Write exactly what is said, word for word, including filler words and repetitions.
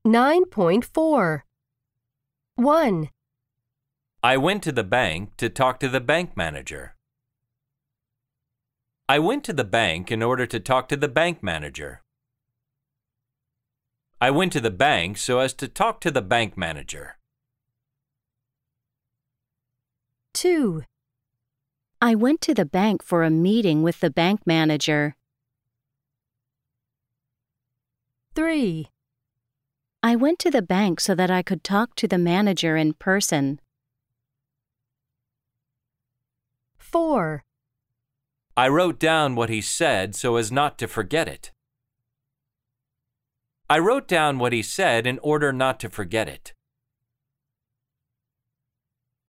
nine point four. one. I went to the bank to talk to the bank manager. I went to the bank in order to talk to the bank manager. I went to the bank so as to talk to the bank manager. two. I went to the bank for a meeting with the bank manager. three. I went to the bank so that I could talk to the manager in person. four. I wrote down what he said so as not to forget it. I wrote down what he said in order not to forget it.